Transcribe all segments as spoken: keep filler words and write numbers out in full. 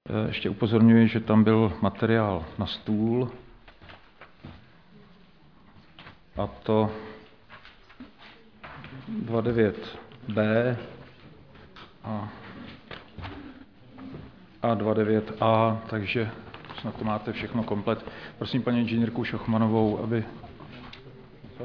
Ještě upozorňuji, že tam byl materiál na stůl, a to dvacet devět bé a, a dvacet devět á, takže snad to máte všechno komplet. Prosím paní inženýrku Šochmanovou, aby... Co?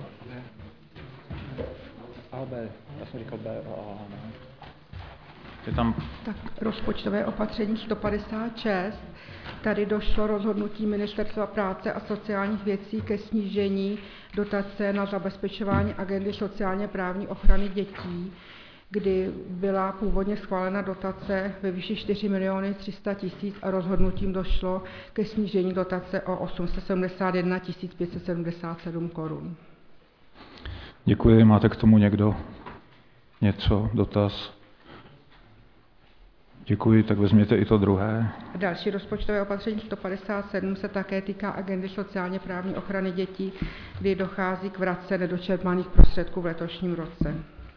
A, B. Já jsem říkal B a A. Ne? Je tam... Tak rozpočtové opatření sto padesát šest. Tady došlo rozhodnutí Ministerstva práce a sociálních věcí ke snížení dotace na zabezpečování agendy sociálně právní ochrany dětí, kdy byla původně schválena dotace ve výši čtyři miliony tři sta tisíc a rozhodnutím došlo ke snížení dotace o osm set sedmdesát jedna tisíc pět set sedmdesát sedm korun. Děkuji. Máte k tomu někdo něco, dotaz? Děkuji, tak vezměte i to druhé. Další rozpočtové opatření sto padesát sedm se také týká agendy sociálně právní ochrany dětí, kdy dochází k vratce nedočerpaných prostředků v letošním roce.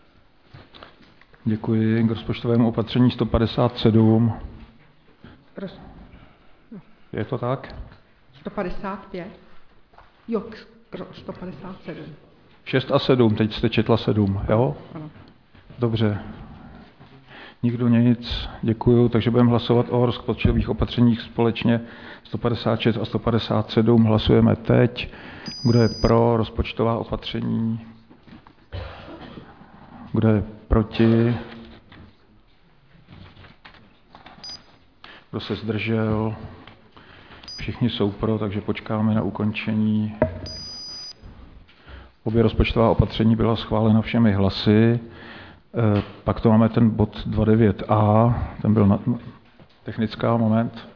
Děkuji. K rozpočtovému opatření sto padesát sedm. Roz... Je to tak? sto padesát pět. Jo, sto padesát sedm. šest a sedm, teď jste četla sedm, jo? Ano. Dobře. Nikdo nic, děkuju, takže budeme hlasovat o rozpočtových opatřeních společně sto padesát šest a sto padesát sedm. Hlasujeme teď. Kdo je pro rozpočtová opatření? Kdo je proti? Kdo se zdržel? Všichni jsou pro, takže počkáme na ukončení. Obě rozpočtová opatření byla schválena všemi hlasy. Pak to máme ten bod dvacet devět á, ten byl na, technická moment.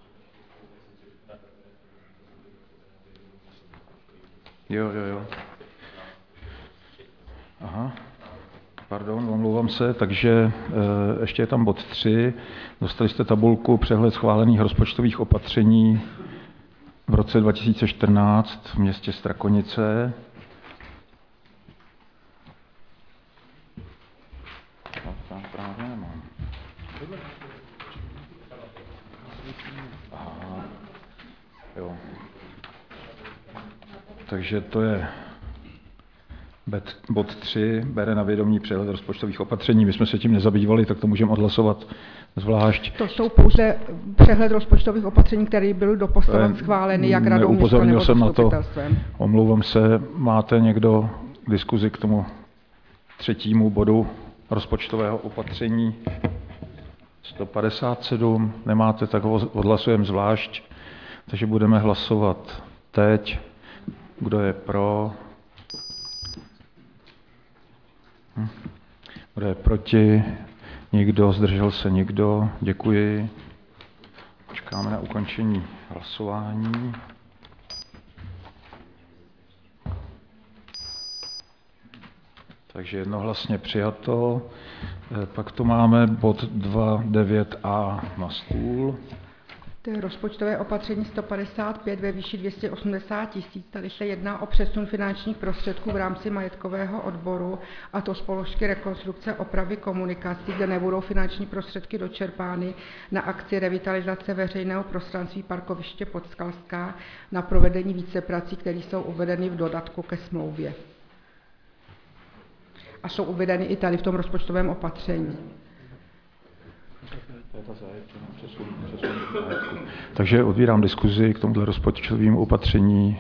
Jo, jo, jo. Aha, pardon, omlouvám se, takže e, ještě je tam bod tři. Dostali jste tabulku přehled schválených rozpočtových opatření v roce dva tisíce čtrnáct v městě Strakonice. Právě nemám. Aha. Jo. Takže to je bod tři, bere na vědomí přehled rozpočtových opatření. My jsme se tím nezabývali, tak to můžeme odhlasovat zvlášť. To jsou pouze přehled rozpočtových opatření, které byly doposavad schváleny jak radou města nebo zastupitelstvem. Omlouvám se, máte někdo diskuzi k tomu třetímu bodu rozpočtového opatření sto padesát sedm? Nemáte, tak ho odhlasujeme zvlášť. Takže budeme hlasovat teď. Kdo je pro? Hm. Kdo je proti? Nikdo? Zdržel se nikdo? Děkuji. Počkáme na ukončení hlasování. Takže jednohlasně přijato. Pak tu máme bod dvacet devět á na stůl. To je rozpočtové opatření sto padesát pět ve výši dvě stě osmdesát tisíc. Tady se jedná o přesun finančních prostředků v rámci majetkového odboru, a to z položky rekonstrukce opravy komunikací, kde nebudou finanční prostředky dočerpány, na akci revitalizace veřejného prostranství parkoviště Podskalská na provedení víceprací, které jsou uvedeny v dodatku ke smlouvě. A jsou uvedeny i tady v tom rozpočtovém opatření. Takže otvírám diskuzi k tomuto rozpočtovému opatření.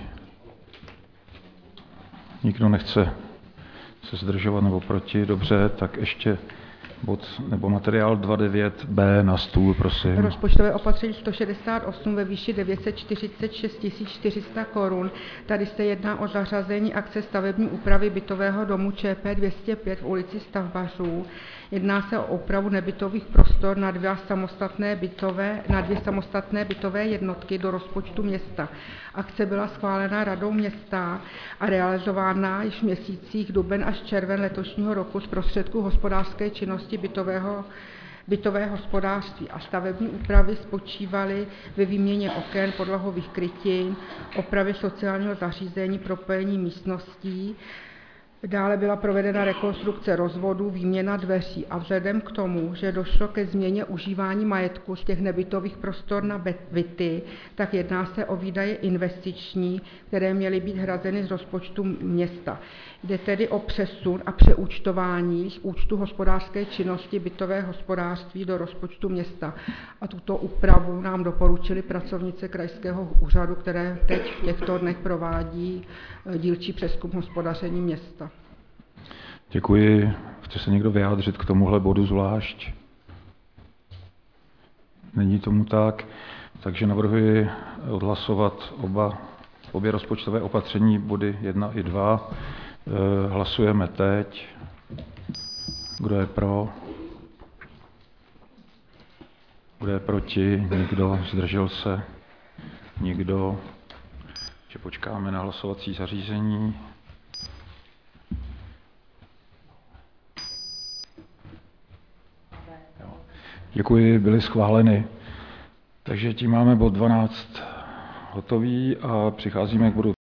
Nikdo nechce se zdržovat nebo proti. Dobře, tak ještě bod nebo materiál dvacet devět bé na stůl, prosím. Rozpočtové opatření sto šedesát osm ve výši devět set čtyřicet šest tisíc čtyři sta korun. Tady se jedná o zařazení akce stavební úpravy bytového domu Č P dvě stě pět v ulici Stavbařů. Jedná se o úpravu nebytových prostor na dvě samostatné bytové, na dvě samostatné bytové jednotky do rozpočtu města. Akce byla schválena radou města a realizována již v měsících duben až červen letošního roku z prostředků hospodářské činnosti bytového bytové hospodářství a stavební úpravy spočívaly ve výměně oken, podlahových krytin, opravy sociálního zařízení, propojení místností, Dále byla provedena rekonstrukce rozvodů, výměna dveří a vzhledem k tomu, že došlo ke změně užívání majetku z těch nebytových prostor na byty, tak jedná se o výdaje investiční, které měly být hrazeny z rozpočtu města. Jde tedy o přesun a přeúčtování z účtu hospodářské činnosti bytové hospodářství do rozpočtu města. A tuto úpravu nám doporučili pracovnice krajského úřadu, které teď v těchto dnech provádí dílčí přezkum hospodaření města. Děkuji. Chce se někdo vyjádřit k tomuhle bodu zvlášť? Není tomu tak, takže navrhuji odhlasovat oba, obě rozpočtové opatření, body jedna i dva. Hlasujeme teď. Kdo je pro? Kdo je proti? Nikdo? Zdržel se? Nikdo? Že počkáme na hlasovací zařízení. Děkuji, byly schváleny. Takže tím máme bod dvanáct hotový a přicházíme k bodu